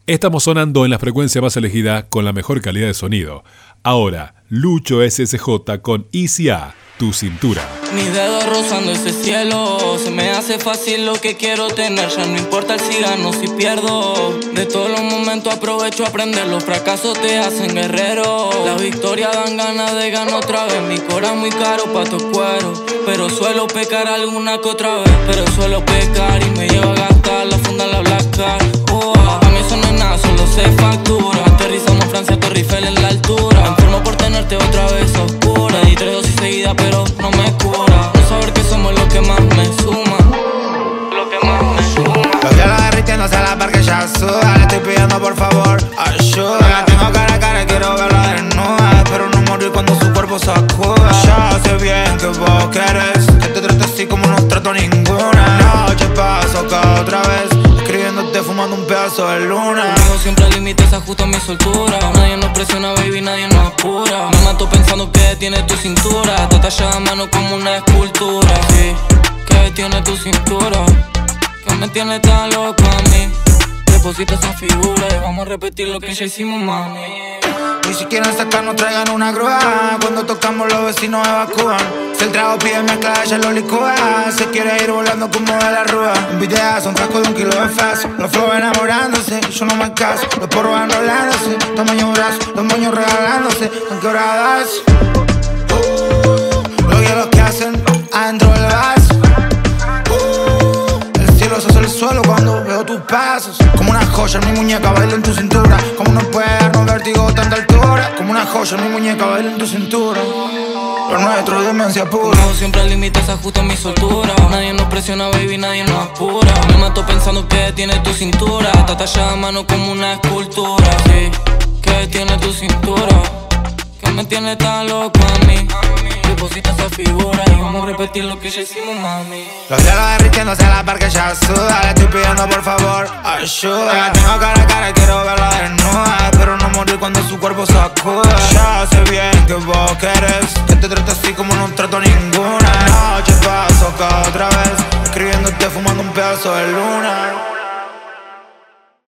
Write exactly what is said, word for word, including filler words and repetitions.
Estamos sonando en la frecuencia más elegida con la mejor calidad de sonido. Ahora, Lucho S S J con Easy A, Tu Cintura. Mis dedos rozando ese cielo, se me hace fácil lo que quiero tener. Ya no importa el si gano, si pierdo. De todos los momentos aprovecho a aprender. Los fracasos te hacen guerrero. Las victorias dan ganas de ganar otra vez. Mi cora muy caro pa' tu cuero, pero suelo pecar alguna que otra vez. Pero suelo pecar y me llevo a gastar la funda en la Black Car. Oh, a mí eso no es nada, solo se factura. Aterrizamos en Francia, Torre Eiffel en la altura. Me enfermo por tenerte otra vez oscura. Di tres dosis seguidas pero no me cura. No saber que somos lo que más me suma. Lo que más me suma. Los cielos derritiéndose a la par que ya suda. Le estoy pidiendo por favor ayuda. La tengo cara a cara y quiero verla desnuda. Espero no morir cuando su cuerpo sacuda. Ya sé bien que vos querés que te trate así como no trato a ninguna. Noche paso acá otra vez, escribiéndote fumando un pedazo de luna. Conmigo siempre al límite se ajusta mi soltura. Nadie nos presiona, baby, nadie nos apura. Me mato pensando que tiene tu cintura. Está tallada a mano como una escultura. Sí, que tiene tu cintura, que me tiene tan loco a mí. Deposita esa figura y vamos a repetir lo que ya hicimos, mami. Y si quieren sacarnos traigan una grúa. Cuando tocamos los vecinos evacúan. Si el trago pide mezcla ella lo licúa. Se quiere ir volando como de la rúa. En videazo, un frasco de un kilo de faz. Los flow enamorándose, yo no me caso. Los porros enrolándose, tamaño brazo. Los moños regalándose, ¿en qué horas? Uh, los hielos que hacen adentro del vaso. Uh, el cielo se hace el suelo cuando veo tus pasos. Como una joya en mi muñeca baila en tu cintura. Como no puede darnos vértigo tanta altura. Como una joya en mi muñeca baila en tu cintura. Lo nuestro es demencia pura. Conmigo siempre al límite se ajusta mi soltura. Nadie nos presiona, baby, nadie nos apura. Me mato pensando que tiene tu cintura. Está tallada a mano como una escultura. Sí, que tiene tu cintura, que me tiene tan loco a mí. Deposita esa figura y vamos a repetir lo que ya hicimos, mami. Los cielos derritiéndose a la par que ya suda. Le estoy pidiendo por favor ayuda. La tengo cara a cara y quiero verla desnuda. Espero no morir cuando su cuerpo sacuda. Ya sé bien que vos querés que te trate así como no trato a ninguna. Noche paso acá otra vez, escribiéndote fumando un pedazo de luna.